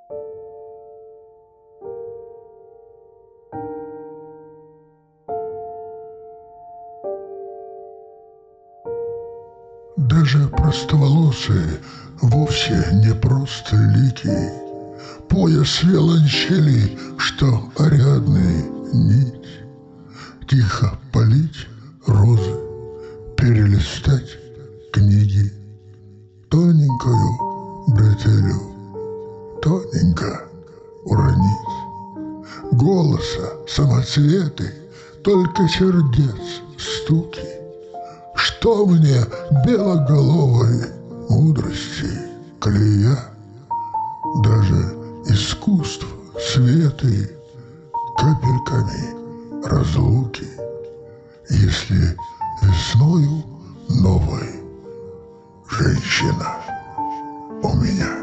Даже простоволосые вовсе не просто лики, пояс виолончелей, что Ариадны нить. Тихо полить розы, перелистать книги, тоненькую бретелью тоненько уронить. Голоса самоцветы, только сердец стуки. Что мне белоголовой мудрости колея? Даже искусств светы капельками разлуки, если весною новой женщина у меня.